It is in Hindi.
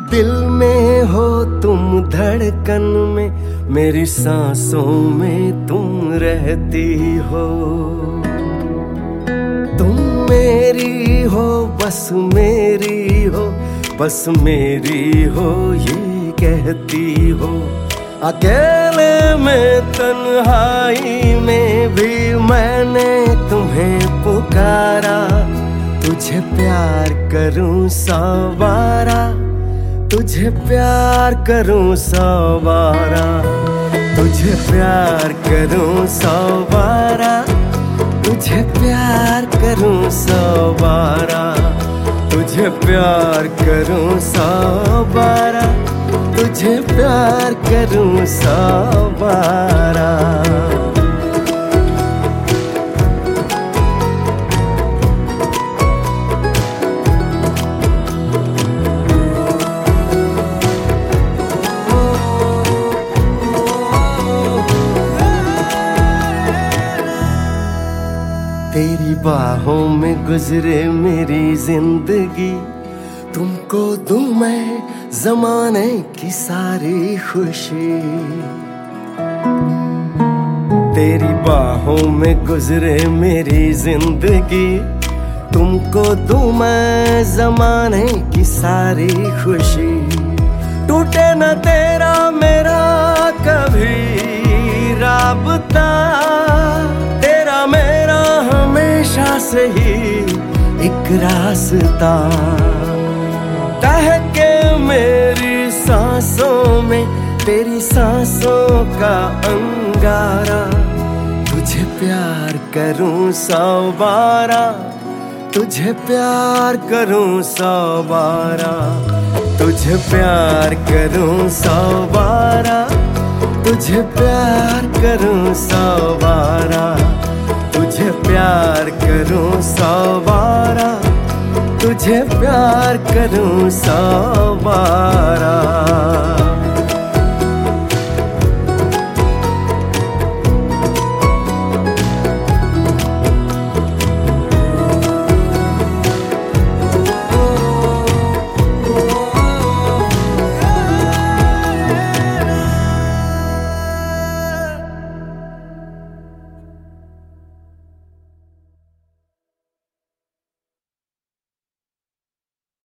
दिल में हो तुम, धड़कन में, मेरी सांसों में तुम रहती हो। तुम मेरी हो, बस मेरी हो, बस मेरी हो ये कहती हो। अकेले में तन्हाई में भी मैंने तुम्हें पुकारा। तुझे प्यार करूं सवारा, तुझे प्यार करूं सवारा, तुझे प्यार करूं सवारा, तुझे प्यार करूं सवारा, तुझे प्यार करूं सवारा, तुझे प्यार करूं सवारा। तेरी बाहों में गुजरे मेरी जिंदगी, तुमको दूं मैं ज़माने की सारी खुशी। तेरी बाहों में गुजरे मेरी जिंदगी, तुमको दूं मैं ज़माने की सारी खुशी। टूटे न तेरा मेरा कभी राबता, तेरा मेरा हमेशा से ही एक रास्ता। के मेरी सांसों में तेरी सांसों का अंगारा। तुझे प्यार करूं सवारा, तुझे प्यार करूं सवारा, तुझे प्यार करूं सवारा, तुझे प्यार करूं सवारा, तुझे प्यार करूं सवारा, तुझे प्यार करूं सवारा।